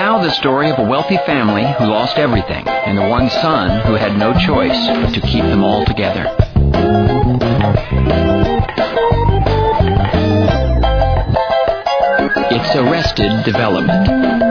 now the story of a wealthy family who lost everything and the one son who had no choice but to keep them all together. It's Arrested Development.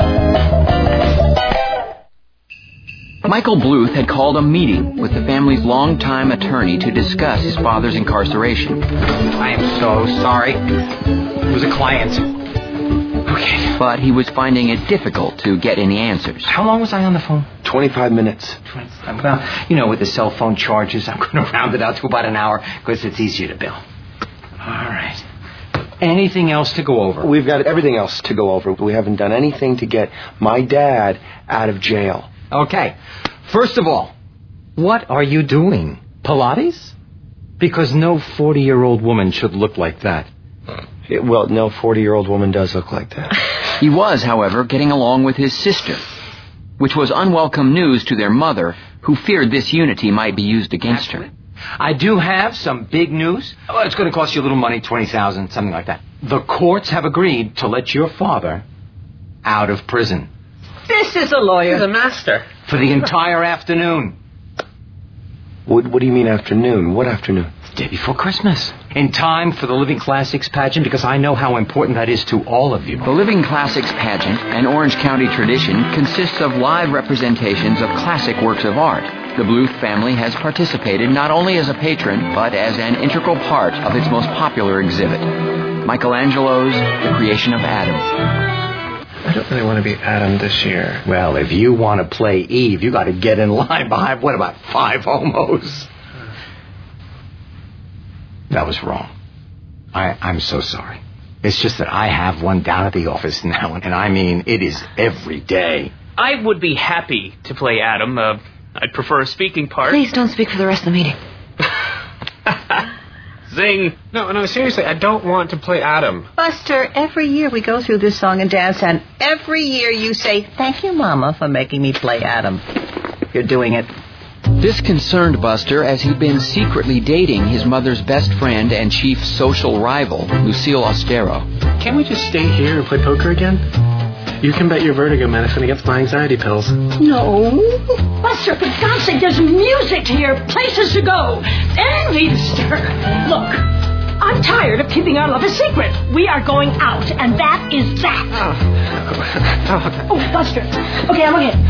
Michael Bluth had called a meeting with the family's longtime attorney to discuss his father's incarceration. I am so sorry. It was a client. Okay. But he was finding it difficult to get any answers. How long was I on the phone? 25 minutes. 25. Well, with the cell phone charges, I'm going to round it out to about an hour because it's easier to bill. All right. Anything else to go over? We've got everything else to go over. We haven't done anything to get my dad out of jail. Okay. First of all, what are you doing? Pilates? Because no 40-year-old woman should look like that. Well, no 40-year-old woman does look like that. He was, however, getting along with his sister, which was unwelcome news to their mother, who feared this unity might be used against her. I do have some big news. Oh, it's going to cost you a little money, $20,000, something like that. The courts have agreed to let your father out of prison. This is a lawyer. He's a master. For the entire afternoon. What do you mean afternoon? What afternoon? The day before Christmas. In time for the Living Classics pageant, because I know how important that is to all of you. The Living Classics pageant, an Orange County tradition, consists of live representations of classic works of art. The Bluth family has participated not only as a patron, but as an integral part of its most popular exhibit, Michelangelo's The Creation of Adam. I don't really want to be Adam this year. Well, if you want to play Eve, you got to get in line behind, what about 5 homos? That was wrong. I'm so sorry. It's just that I have one down at the office now, and I mean, it is every day. I would be happy to play Adam. I'd prefer a speaking part. Please don't speak for the rest of the meeting. Zing. No, seriously, I don't want to play Adam. Buster, every year we go through this song and dance, and every year you say, "Thank you, Mama, for making me play Adam." You're doing it. This concerned Buster as he'd been secretly dating his mother's best friend and chief social rival, Lucille Ostero. Can't we just stay here and play poker again? You can bet your Vertigo medicine against my anxiety pills. No. Buster, for God's sake, there's music here, places to go, and Easter. Look, I'm tired of keeping our love a secret. We are going out, and that is that. Oh, Buster. Okay, I'm okay.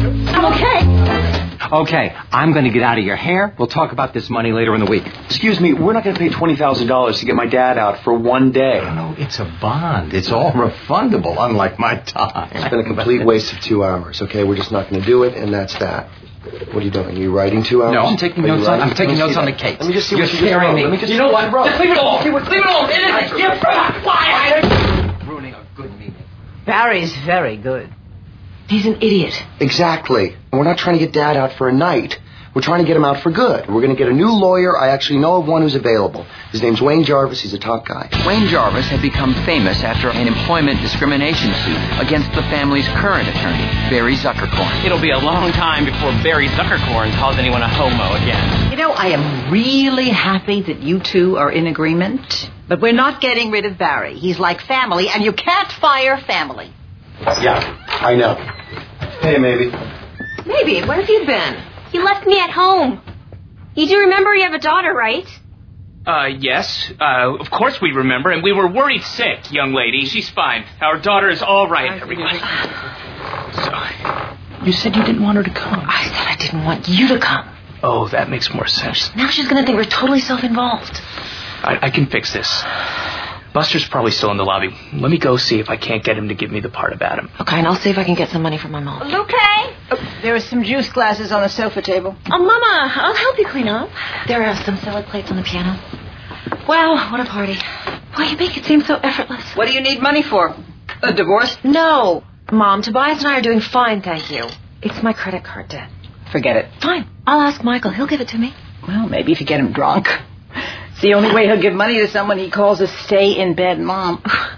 Okay, I'm going to get out of your hair. We'll talk about this money later in the week. Excuse me, we're not going to pay $20,000 to get my dad out for one day. No, it's a bond. It's all refundable, unlike my time. It's been a complete waste of 2 hours, okay? We're just not going to do it, and that's that. What are you doing? Are you writing 2 hours? No, I'm taking notes on the cake. Let me just see You're what scaring me. You know what? Just leave it alone. Leave it alone. It is different. Why? Ruining a good meeting. Barry's very good. He's an idiot. Exactly. And we're not trying to get Dad out for a night. We're trying to get him out for good. We're going to get a new lawyer. I actually know of one who's available. His name's Wayne Jarvis. He's a top guy. Wayne Jarvis had become famous after an employment discrimination suit against the family's current attorney, Barry Zuckerkorn. It'll be a long time before Barry Zuckerkorn calls anyone a homo again. You know, I am really happy that you two are in agreement. But we're not getting rid of Barry. He's like family, and you can't fire family. Yeah, I know. Hey, maybe. Maybe, where have you been? You left me at home. You do remember you have a daughter, right? Yes. Of course we remember, and we were worried sick, young lady. She's fine. Our daughter is all right. So, You said you didn't want her to come. I said I didn't want you to come. oh, that makes more sense. Now she's going to think we're totally self-involved. I can fix this. Buster's probably still in the lobby. Let me go see if I can't get him to give me the part of Adam. Okay, and I'll see if I can get some money from my mom. Okay. There are some juice glasses on the sofa table. Oh, Mama, I'll help you clean up. There are some salad plates on the piano. Wow, what a party. Why, you make it seem so effortless. What do you need money for? A divorce? No. Mom, Tobias and I are doing fine, thank you. It's my credit card debt. Forget it. Fine. I'll ask Michael. He'll give it to me. Well, maybe if you get him drunk. It's the only way he'll give money to someone he calls a stay-in-bed mom.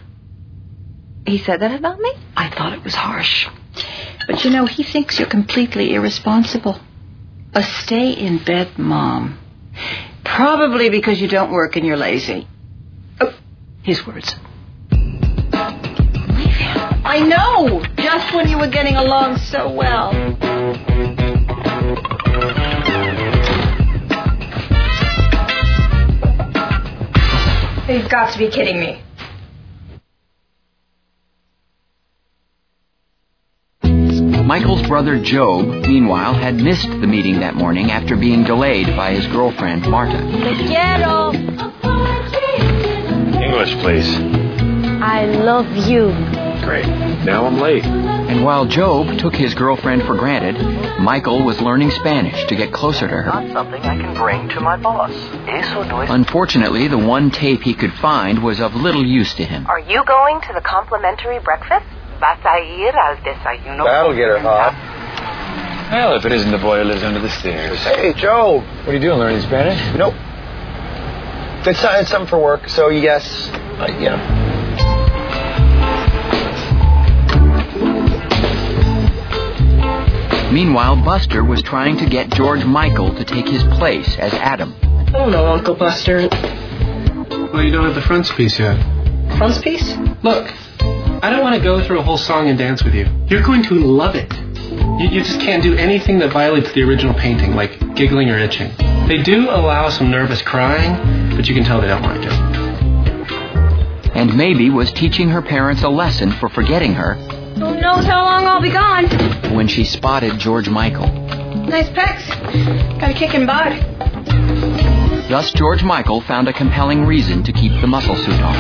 He said that about me? I thought it was harsh. But you know, he thinks you're completely irresponsible. A stay-in-bed mom. Probably because you don't work and you're lazy. Oh, his words. Leave him. I know! Just when you were getting along so well. You've got to be kidding me. Michael's brother Job, meanwhile, had missed the meeting that morning after being delayed by his girlfriend, Marta. English, please. I love you. Great. Now I'm late. And while Job took his girlfriend for granted, Michael was learning Spanish to get closer to her. Not something I can bring to my boss. Eso no es... Unfortunately, the one tape he could find was of little use to him. Are you going to the complimentary breakfast? Vas a ir al desayuno. That'll get her hot. Well, if it isn't the boy who lives under the stairs. Hey, Joe. What are you doing, learning Spanish? Nope. It's something for work, so yes. Yeah. Meanwhile, Buster was trying to get George Michael to take his place as Adam. Oh, no, Uncle Buster. Well, you don't have the frontispiece yet. Frontispiece? Look, I don't want to go through a whole song and dance with you. You're going to love it. You just can't do anything that violates the original painting, like giggling or itching. They do allow some nervous crying, but you can tell they don't mind it. And maybe was teaching her parents a lesson for forgetting her. Who knows how long I'll be gone? When she spotted George Michael. Nice pecs. Got a kick in bod. Thus, George Michael found a compelling reason to keep the muscle suit on.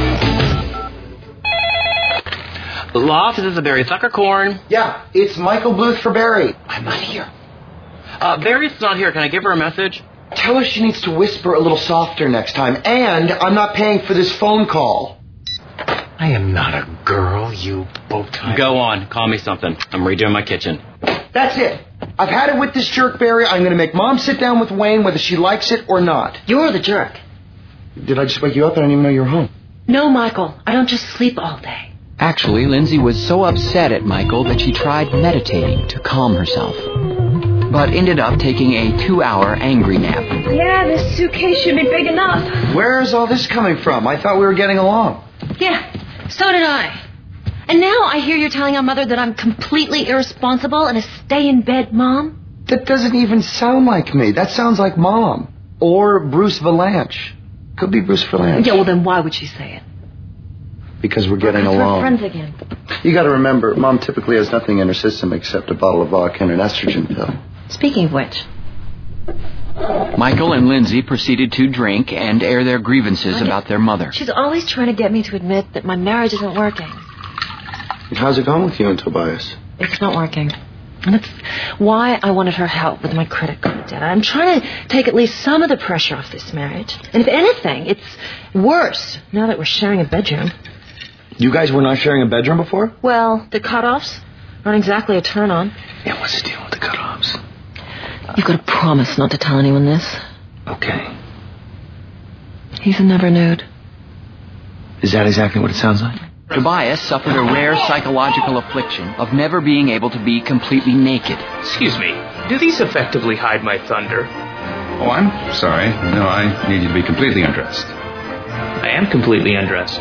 Loft, this is Barry Zuckercorn. Yeah, it's Michael Bluth for Barry. I'm not here. Barry's not here. Can I give her a message? Tell her she needs to whisper a little softer next time. And I'm not paying for this phone call. I am not a girl, you bow-tie. Go on. Call me something. I'm redoing my kitchen. That's it. I've had it with this jerk, Barry. I'm going to make Mom sit down with Wayne whether she likes it or not. You're the jerk. Did I just wake you up? I didn't even know you were home. No, Michael. I don't just sleep all day. Actually, Lindsay was so upset at Michael that she tried meditating to calm herself, but ended up taking a 2-hour angry nap. Yeah, this suitcase should be big enough. Where's all this coming from? I thought we were getting along. Yeah, so did I. And now I hear you're telling our mother that I'm completely irresponsible and a stay-in-bed mom? That doesn't even sound like me. That sounds like Mom. Or Bruce Valanche. Could be Bruce Valanche. Yeah, well, then why would she say it? Because we're getting Because along. we're friends again. You got to remember, Mom typically has nothing in her system except a bottle of vodka and an estrogen pill. Speaking of which... Michael and Lindsay proceeded to drink and air their grievances about their mother. She's always trying to get me to admit that my marriage isn't working. How's it going with you and Tobias? It's not working. And that's why I wanted her help with my credit card debt. I'm trying to take at least some of the pressure off this marriage. And if anything, it's worse now that we're sharing a bedroom. You guys were not sharing a bedroom before? Well, the cutoffs aren't exactly a turn-on. Yeah, what's the deal with the cutoffs? You've got to promise not to tell anyone this. Okay. He's a never nude. Is that exactly what it sounds like? Tobias suffered a rare psychological affliction of never being able to be completely naked. Excuse me, do these effectively hide my thunder? Oh, I'm sorry. No, I need you to be completely undressed. I am completely undressed.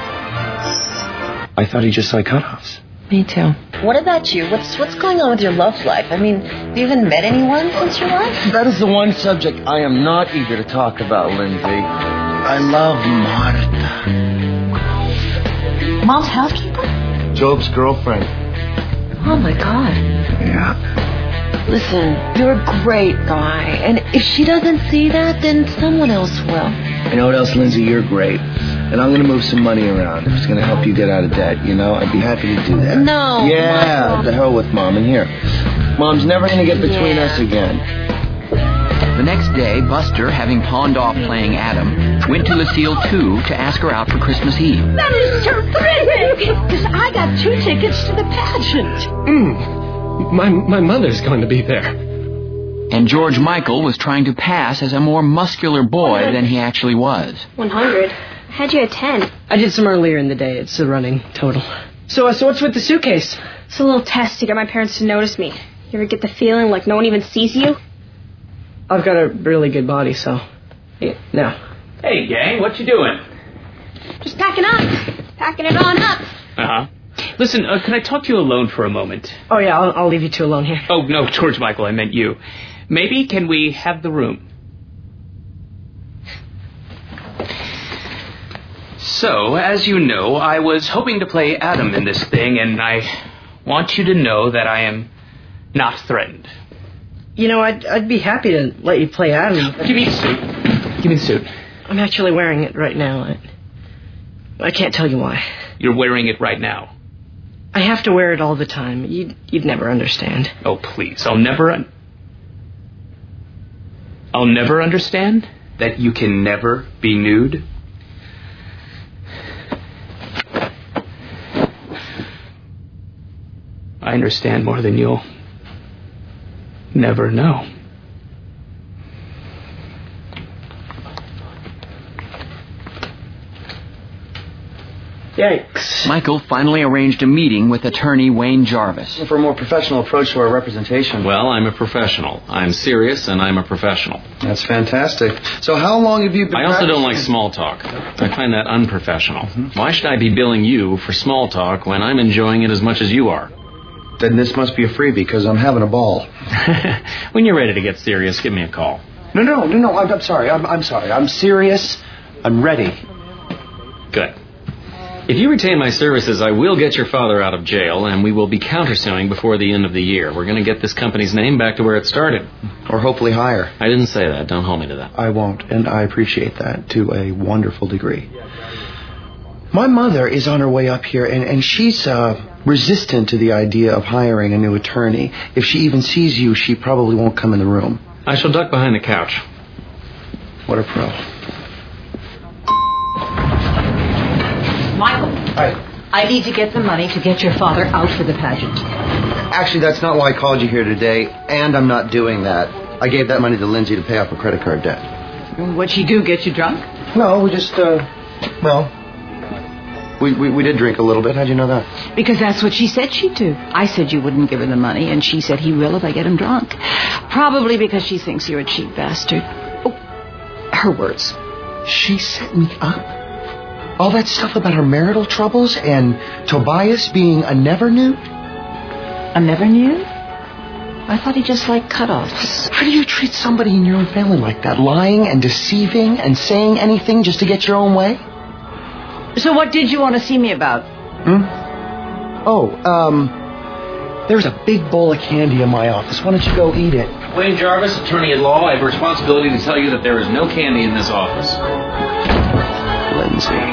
I thought he just liked cutoffs. Me too. What about you? What's going on with your love life? I mean, have you even met anyone since your wife? That is the one subject I am not eager to talk about, Lindsay. I love Marta. Mom's housekeeper? Job's girlfriend. Oh, my God. Yeah. Listen, you're a great guy. And if she doesn't see that, then someone else will. You know what else, Lindsay? You're great. And I'm going to move some money around. If it's going to help you get out of debt, you know, I'd be happy to do that. No. Yeah, the hell with Mom. And here, Mom's never going to get between us again. The next day, Buster, having pawned off playing Adam, went to Lucille, too, to ask her out for Christmas Eve. That is terrific! Because I got 2 tickets to the pageant. My mother's going to be there. And George Michael was trying to pass as a more muscular boy than he actually was. 100. How'd you at 10? I did some earlier in the day. It's a running total. So what's with the suitcase? It's a little test to get my parents to notice me. You ever get the feeling like no one even sees you? I've got a really good body, so... Yeah, no. Hey, gang, what you doing? Just packing up. Packing it on up. Uh-huh. Listen, can I talk to you alone for a moment? Oh, yeah, I'll leave you two alone here. Oh, no, George Michael, I meant you. Maybe can we have the room? So, as you know, I was hoping to play Adam in this thing, and I want you to know that I am not threatened. You know, I'd be happy to let you play Adam. Give me the suit. Give me the suit. I'm actually wearing it right now. I can't tell you why. You're wearing it right now. I have to wear it all the time. You'd never understand. Oh, please. I'll never understand that you can never be nude. I understand more than you'll never know. Yikes. Michael finally arranged a meeting with attorney Wayne Jarvis. For a more professional approach to our representation. Well, I'm a professional. I'm serious, and I'm a professional. That's fantastic. So how long have you been I also don't like small talk. I find that unprofessional. Mm-hmm. Why should I be billing you for small talk when I'm enjoying it as much as you are? Then this must be a freebie, because I'm having a ball. When you're ready to get serious, give me a call. No, I'm sorry. I'm sorry. I'm serious. I'm ready. Good. If you retain my services, I will get your father out of jail, and we will be countersuing before the end of the year. We're going to get this company's name back to where it started. Or hopefully higher. I didn't say that. Don't hold me to that. I won't, and I appreciate that to a wonderful degree. My mother is on her way up here, and she's resistant to the idea of hiring a new attorney. If she even sees you, she probably won't come in the room. I shall duck behind the couch. What a pro. Michael. Hi. I need to get the money to get your father out for the pageant. Actually, that's not why I called you here today, and I'm not doing that. I gave that money to Lindsay to pay off her credit card debt. What'd she do, get you drunk? No, we just, we did drink a little bit. How'd you know that? Because that's what she said she'd do. I said you wouldn't give her the money, and she said he will if I get him drunk. Probably because she thinks you're a cheap bastard. Oh, her words. She set me up? All that stuff about her marital troubles and Tobias being a never nude? A never nude? I thought he just liked cutoffs. How do you treat somebody in your own family like that? Lying and deceiving and saying anything just to get your own way? So what did you want to see me about? There's a big bowl of candy in my office. Why don't you go eat it? Wayne Jarvis, attorney at law. I have a responsibility to tell you that there is no candy in this office. Lindsay.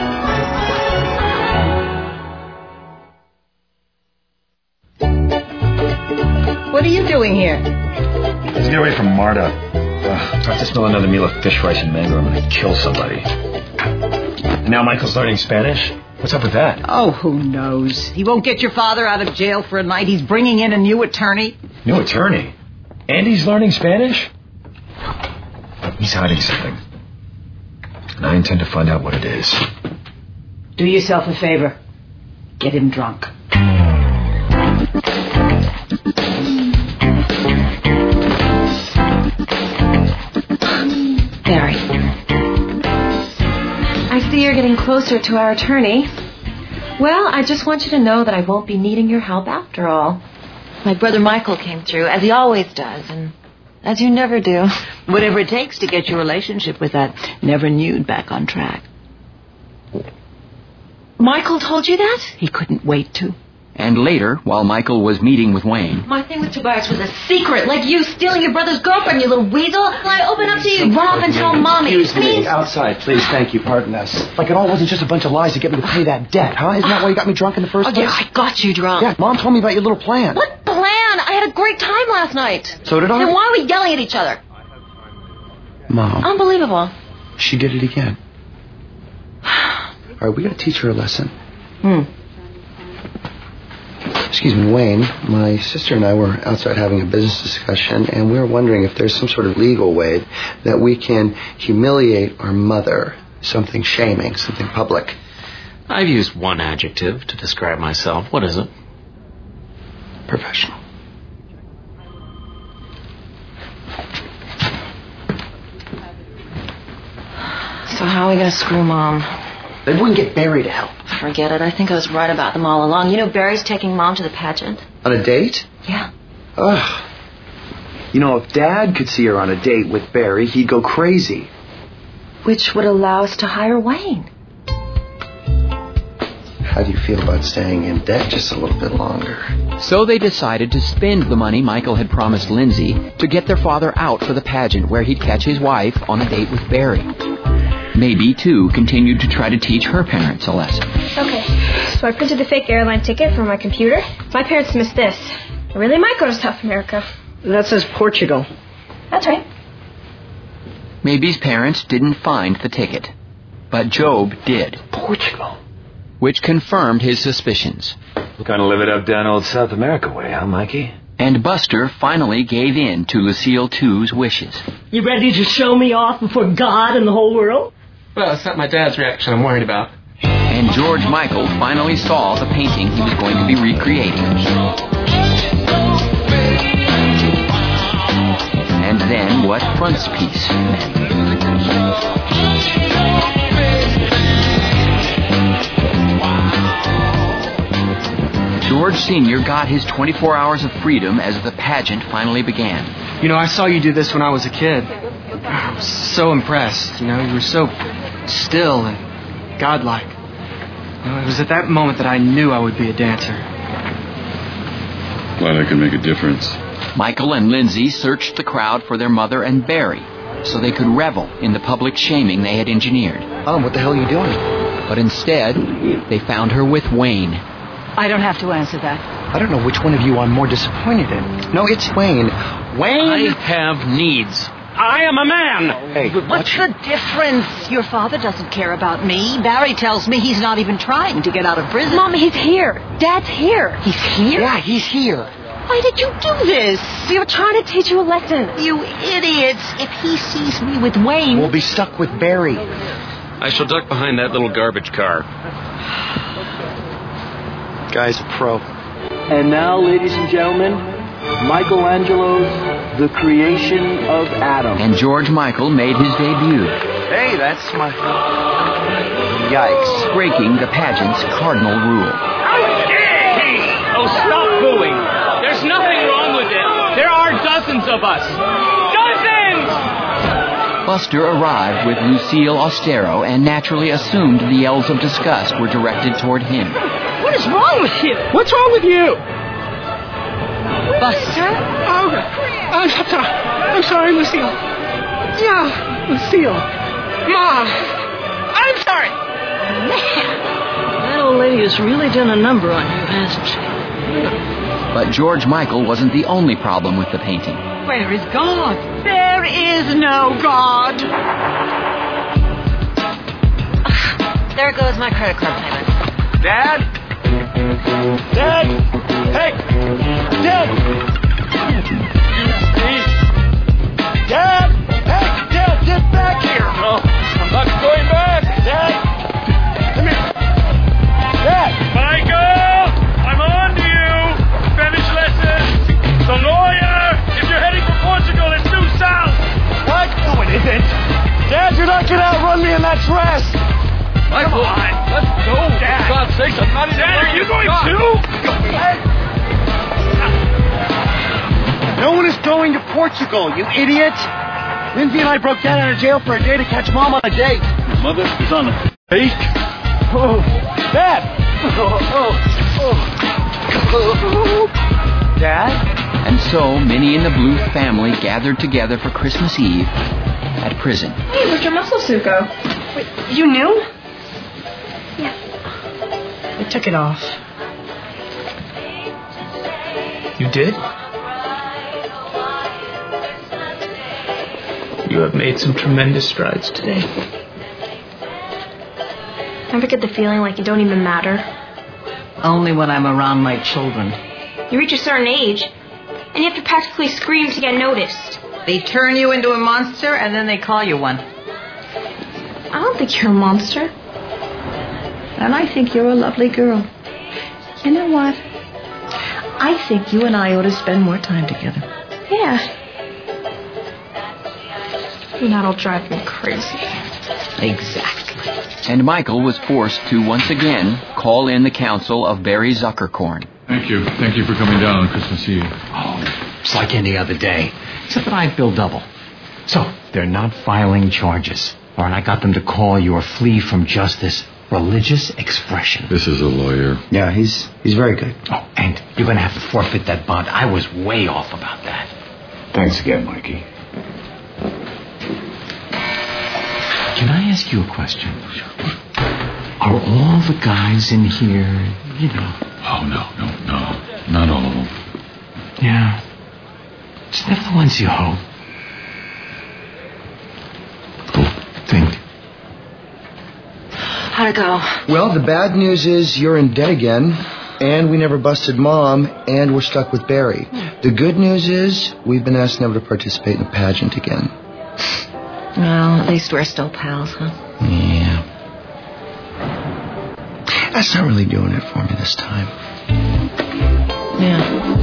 What are you doing here? Let's get away from Marta. If I have to smell another meal of fish, rice, and mango, I'm going to kill somebody. And now Michael's learning Spanish? What's up with that? Oh, who knows? He won't get your father out of jail for a night. He's bringing in a new attorney. New attorney? Andy's learning Spanish? He's hiding something. And I intend to find out what it is. Do yourself a favor. Get him drunk. Barry. I see you're getting closer to our attorney. Well, I just want you to know that I won't be needing your help after all. My brother Michael came through, as he always does, and as you never do. Whatever it takes to get your relationship with that never nude back on track. Michael told you that? He couldn't wait to. And later, while Michael was meeting with Wayne... My thing with Tobias was a secret, like you stealing your brother's girlfriend, you little weasel. When I open up to you, run off and tell Mommy. Excuse me, outside, please, thank you, pardon us. Like it all wasn't just a bunch of lies to get me to pay that debt, huh? Isn't that why you got me drunk in the first place? Yeah, I got you drunk. Yeah, Mom told me about your little plan. What plan? I had a great time last night. So did I? Then why are we yelling at each other? Mom. Unbelievable. She did it again. All right, we gotta teach her a lesson. Excuse me, Wayne, my sister and I were outside having a business discussion, and we were wondering if there's some sort of legal way that we can humiliate our mother, something shaming, something public. I've used one adjective to describe myself. What is it? Professional. So how are we going to screw Mom? Then we can get Barry to help. forget it. I think I was right about them all along. You know, Barry's taking Mom to the pageant. On a date? Yeah. Ugh. You know, if Dad could see her on a date with Barry, he'd go crazy. Which would allow us to hire Wayne. How do you feel about staying in debt just a little bit longer? So they decided to spend the money Michael had promised Lindsay to get their father out for the pageant where he'd catch his wife on a date with Barry. Mabie, too, continued to try to teach her parents a lesson. Okay, so I printed the fake airline ticket from my computer. My parents missed this. I really might go to South America. That says Portugal. That's right. Mabie's parents didn't find the ticket, but Job did. Portugal? Which confirmed his suspicions. We're gonna live it up down old South America way, huh, Mikey? And Buster finally gave in to Lucille 2's wishes. You ready to show me off before God and the whole world? Well, it's not my dad's reaction I'm worried about. And George Michael finally saw the painting he was going to be recreating. And then what frontispiece meant. George Sr. got his 24 hours of freedom as the pageant finally began. You know, I saw you do this when I was a kid. I was so impressed. You know, you were so still and godlike. You know, it was at that moment that I knew I would be a dancer. Glad I can make a difference. Michael and Lindsay searched the crowd for their mother and Barry so they could revel in the public shaming they had engineered. What the hell are you doing? But instead, they found her with Wayne. I don't have to answer that. I don't know which one of you I'm more disappointed in. No, it's Wayne. Wayne! I have needs. I am a man. Hey, what's the difference? Your father doesn't care about me. Barry tells me he's not even trying to get out of prison. Mom, he's here. Dad's here. He's here? Yeah, he's here. Why did you do this? We were trying to teach you a lesson. You idiots. If he sees me with Wayne... We'll be stuck with Barry. I shall duck behind that little garbage car. Guy's a pro. And now, ladies and gentlemen, Michelangelo's The Creation of Adam. And George Michael made his debut. Hey, that's my... Yikes. Breaking the pageant's cardinal rule. Oh, stop booing. There's nothing wrong with it. There are dozens of us. Dozens! Buster arrived with Lucille Ostero and naturally assumed the yells of disgust were directed toward him. What is wrong with you? What's wrong with you? Buster? I'm sorry, Lucille. Yeah, Lucille. Mom. I'm sorry. Man, that old lady has really done a number on you, hasn't she? But George Michael wasn't the only problem with the painting. Where is God? There is no God. There goes my credit card payment. Dad? Dad? Hey! Dad! Dad! Hey, Dad, get back here! No, I'm not going back. Dad! Come here. Dad! Michael! I'm on to you! Spanish lesson! Sonoya! If you're heading for Portugal, it's due south! What? No, it isn't. Dad, you're not gonna outrun me in that dress! Michael, let's go! Dad! For God's sake, I'm not even... Dad, are you going too? No one is going to Portugal, you idiot! Lindsay and I broke Dad out of jail for a day to catch Mom on a date. Your mother is on a date? Oh, Dad! Dad? And so Minnie and the Bluth family gathered together for Christmas Eve at prison. Hey, where'd your muscle suit go? Wait, you knew? Yeah. I took it off. You did? You have made some tremendous strides today. Ever get the feeling like you don't even matter? Only when I'm around my children. You reach a certain age, and you have to practically scream to get noticed. They turn you into a monster, and then they call you one. I don't think you're a monster. And I think you're a lovely girl. You know what? I think you and I ought to spend more time together. Yeah. And that'll drive me crazy. Exactly. And Michael was forced to once again call in the counsel of Barry Zuckerkorn. Thank you. Thank you for coming down on Christmas Eve. Oh, it's like any other day, except that I bill double. So, they're not filing charges. All right, I got them to call your flee from justice religious expression. This is a lawyer. Yeah, he's very good. Oh, and you're going to have to forfeit that bond. I was way off about that. Thanks again, Mikey. Can I ask you a question? Are all the guys in here, you know? Oh, no. Not all of them. Yeah. It's never the ones you hope. Think. How'd it go? Well, the bad news is you're in debt again, and we never busted Mom, and we're stuck with Barry. The good news is we've been asked never to participate in the pageant again. Well, at least we're still pals, huh? Yeah. That's not really doing it for me this time. Yeah.